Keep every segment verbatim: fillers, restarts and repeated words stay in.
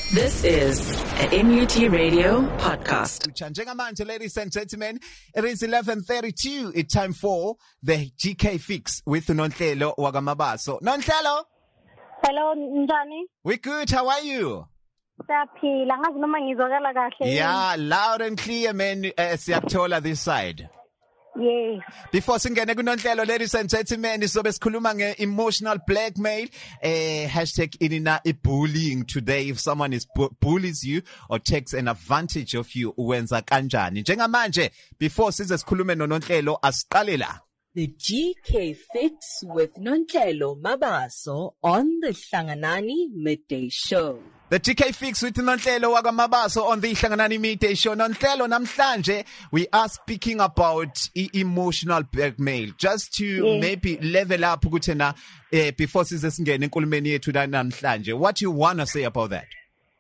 This is a M U T Radio podcast. Njengamanje, ladies and gentlemen, it is eleven thirty-two. It's time for the G K Fix with Nonhlelo Wakamabaso. Nonhlelo. Hello, njani? We good. How are you? Siyaphila, ngazi noma ngizokala kahle. Yeah, loud and clear, man. Uh, siyakuthola this side. Yes. Before singene kunonhlelo, ladies and gentlemen, isobe sikhuluma nge-emotional blackmail, eh, hashtag inina bullying today. If someone is bu- bullies you or takes an advantage of you, uwenza kanjani? Njengamanje, before size sikhulume nonhlelo, asiqale la. The G K Fix with Nonhlelo Mabaso on the Hlanganani Midday Show. The G K Fix with Nonhlelo Wakamabaso on the Hlanganani Midday Show. Nonhlelo namhlanje, we are speaking about e- emotional blackmail. Just to yes. maybe level up ukuthena eh, before size singene enkulumeni yethu namhlanje. What you want to say about that?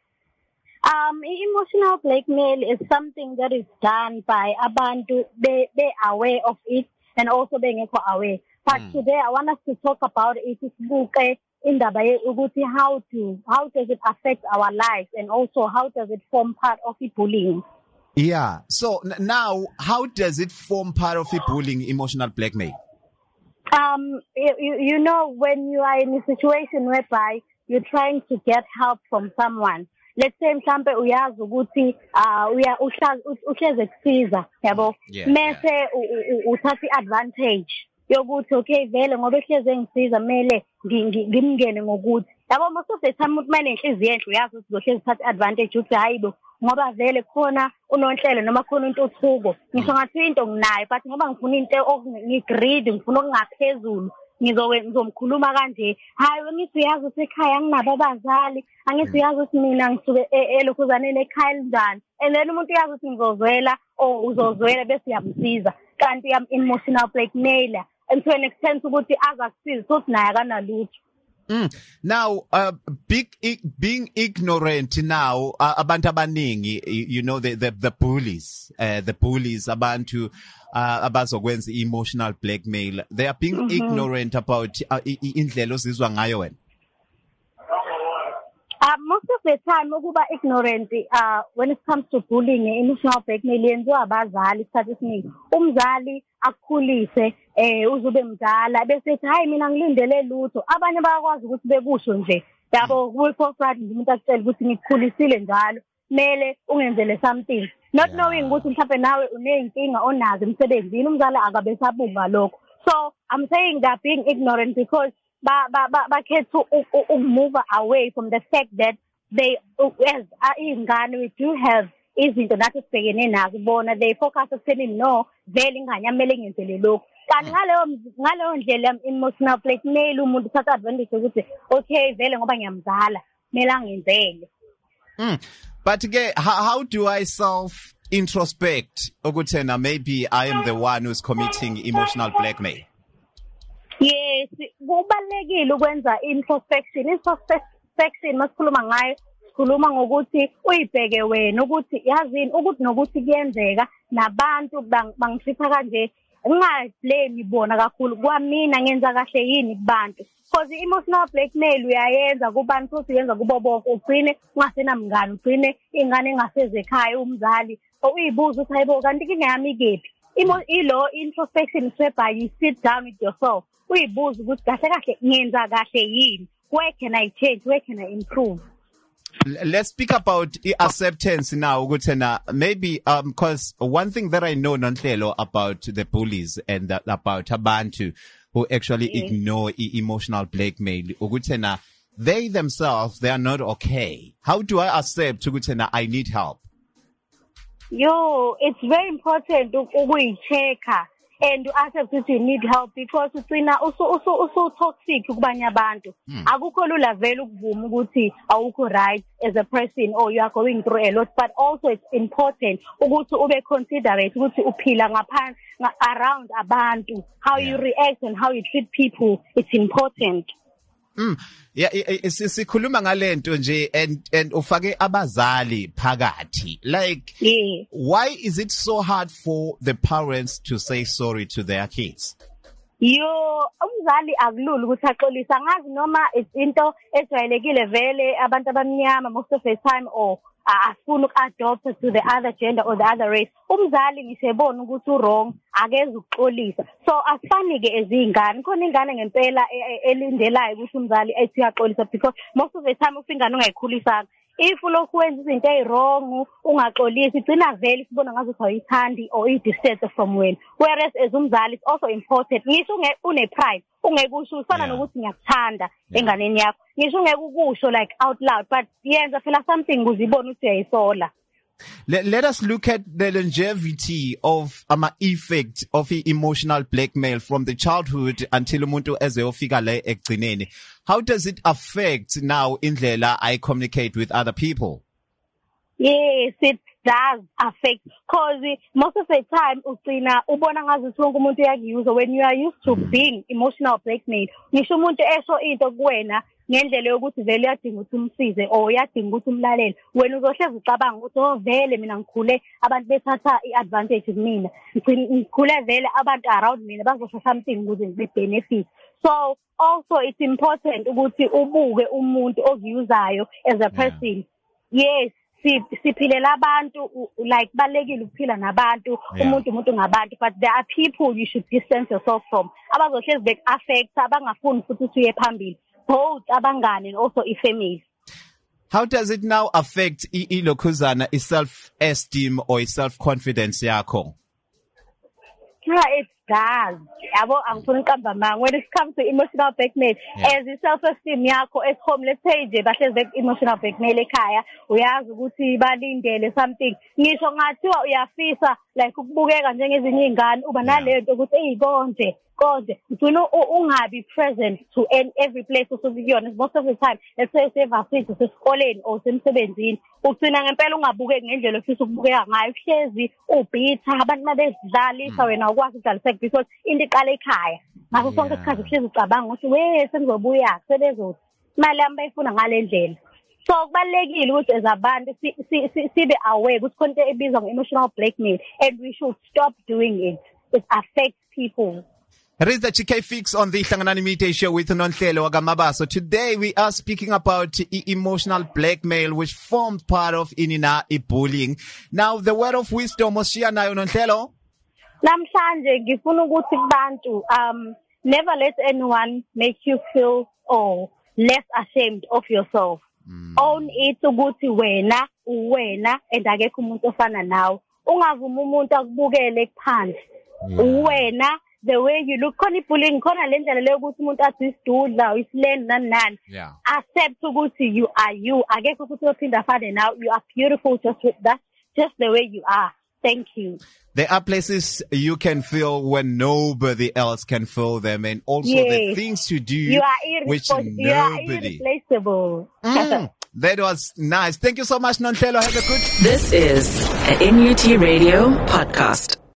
Um, emotional blackmail is something that is done by abantu. They they are aware of it and also being aware. But mm. today I want us to talk about it. It's indaba ukuthi how to how does it affect our lives and also how does it form part of the bullying. Yeah. So n- now, how does it form part of the bullying, emotional blackmail? Um, you, you know, when you are in a situation whereby you're trying to get help from someone. Let's say mhlambe uyazi ukuthi uh uya uhleze kusiza yabo mase uthatha advantage yokuthi okay vele ngoba ehleze ngisiza kumele ngimngene ngokuthi yabo most of the time uthi manje inhliziyo enhle uyazi ukuthi uzohlezi uthatha advantage uthi hayibo ngoba vele khona unonhlelo noma khona into othuko ngisho ngathi into nginayo but ngoba ngifuna into ngigreed ngifuna okungaphezulu ngizomkhuluma kanje hayi ngithi uyazi ukuthi ekhaya nginabo abazali angithi uyazi ukuthi mina ngisuke elokhuzaneni ekhaya linjani and then umuntu uyazi ukuthi ngizozwela or uzozwela bese uyamsiza kanti am emotional blackmailer and to an extent ukuthi azakusiza ukuthi naye akanalutho. Mm. Now, uh, big, I- being ignorant now, uh, abantu abaningi, you know, the, the, the bullies, uh, the bullies, abantu, uh, abazokwenza emotional blackmail, they are being mm-hmm. ignorant about, uh, indlela ozizwa ngayo wena. Uh, most of the time, ukuba ignorant, uh, when it comes to bullying, emotional blackmail, yenziwa abazali, isikhathi esiningi. Umzali akukhulise, eh, uzube mdala, bese ethi, hayi mina ngilindele lutho. Abanye bayakwazi ukuthi bekusho nje. Yabo, kuyi-forward nje umuntu akutshela ukuthi ngikukhulisile njalo. Mele ungenzele something. Not yeah. knowing ukuthi mhlawumbe nawe uneyinkinga onazo emsebenzini, umzali akabe sabunga lokho. So, I'm saying they're being ignorant because But but but but kids to move away from the fact that they as ingane we do have izinto nathi sibhekene nazo bona they focus ekutheni no vele ingane amele ngenzele lokho kanti ngaleyo ngaleyo ndlela emotional blackmail umuntu uthatha advantage ukuthi okay vele ngoba ngiyamzala kumele angenzele. Mm. But again, how, how do I self introspect ukuthena maybe I am the one who's committing emotional blackmail? Yes, kubalekile ukwenza introspection. Introspection masikhuluma ngayo, sikhuluma ngokuthi uyibheke wena ukuthi yazini ukuthi nokuthi kuyenzeka nabantu bangihlipha kanje ngingablame ibona kakhulu kwamina ngenza kahle yini kubantu. Because emotional blackmail uyayenza kubantu futhi uyenza kubo bonke ugcine ungasena mngani ugcine ingane engaseze ekhaya umzali uyibuza ukuthi hayibo kanti kingeyami kephi. Imo ilo introspection whereby you sit down with yourself. Uyibuza ukuthi kahle kahle ngenza kahle yini, where can I change, where can I improve? Let's speak about acceptance now ukuthena maybe um because one thing that I know Nonhlelo about the bullies and that, about abantu who actually yes. ignore e- emotional blackmail ukuthena they themselves they are not okay. How do I accept ukuthena I need help? Yo, it's very important to check and to accept that you need help because it's also also also toxic kubanye abantu. Akukho lula vele ukuvuma ukuthi awukho right as a person or you are going through a lot, but also it's important ukuthi ube considerate ukuthi uphila ngaphansi around abantu, how yeah. you react and how you treat people. It's important. Mm. Yeah, sikhuluma ngalento nje and and ufake abazali phakathi. Like yeah. why is it so hard for the parents to say sorry to their kids? Yo umzali akulula ukuthi axolise angazi noma into ejwayelekile vele abantu abamnyama most of the time or afuna uku-adopt to the other gender or the other race. Umzali ngisebona ukuthi u-wrong akeze ukuxolisa. So asifani-ke ezingane khona ingane ngempela elindelayo ukuthi umzali ethi uyaxolisa because most of the time ufingane ungayikhulisanga. If ulokhu wenza izinto ezirong ungaxolisi igcina vele sibona ngathi awuyithandi or i-distance from wena. Whereas as umzali it's also important. Ngisho une pride ungekusho ufana nokuthi ngiyakuthanda enganeni yakho. Ngisho ungeke ukusho like out loud but yenza phela something uzibona ukuthi uyayisola. Let, let us look at the longevity of ama effect of emotional blackmail from the childhood until umuntu ezeyofika la ekugcineni. How does it affect now indlela I communicate with other people? Yes, it does affect because most of the time ugcina ubona ngathi wonke umuntu uyakuyuza when you are used to being emotional blackmail. Ngisho umuntu esho into kuwena ngendlela yokuthi vele uyadinga ukuthi umsize or uyadinga ukuthi umlalele wena uzohleza ucabanga ukuthi oh vele mina ngikhule abantu bethatha iadvantage kumina ngikhule vele abantu around mina bazosho something ukuze ngibe benefit. So also it's important ukuthi ubuke umuntu okuyuzayo as a person. Yes, siphilela abantu like balekile ukuphila nabantu umuntu umuntu ngabantu but there are people you should distance yourself from abazohlezi bek affect abangafuni futhi uye phambili. Both abangane and also ifamily. How does it now affect ilokhuzana self-esteem or self-confidence yakho? Yeah, it does. Yabo angifuna ukamba manga when it comes to emotional blackmail as self-esteem yakho at home, let's say nje bahleze emotional blackmail ekhaya uyazi ukuthi balindele something ngisho ngathiwa uyafisa like ukubukeka njengezinye izingane uba nalento ukuthi eyikonje konje ugcina ungabi present to every place osukuyona most of the time let's say sevasithi sesikoleni or semsebenzini ugcina ngempela ungabukeki ngendlela ofisa ukubukeka ngayo hlezi ubhitha abantu mabezidlalisa wena ukwazi ukudlalisa because into iqala ekhaya ngaso sonke isikhathi uhlezi ucabanga ukuthi we sengizobuya sebezothi imali yami bayifuna ngalendlela. So kubalekile ukuthi as abantu sibe aware ukuthi konke ebizwa nge-emotional blackmail and we should stop doing it. It affects people. It is the G K Fix on the Hlanganani Midday Show with Nonhlelo Wakamabaso. Today we are speaking about e- emotional blackmail which formed part of inina bullying. Now the word of wisdom oshiya nayo Nonhlelo. Namhlanje ngifuna ukuthi kubantu um never let anyone make you feel oh less ashamed of yourself. Mm. Own it ukuthi wena uwena and akekho umuntu ofana nawe. Ungavuma umuntu akubukele phansi. Wena the way you look khona ibullying khona lendlela leyokuthi umuntu athi isidudla isilend nani nani. Accept ukuthi you are you. Akekho ukuthi ophinda afane now. You are beautiful just with that just the way you are. Thank you. There are places you can feel when nobody else can feel them, and also yes. the things you do you are which nobody. You are irreplaceable. Mm, that was nice. Thank you so much, Nonhlelo. Have a good. This is an N U T Radio podcast.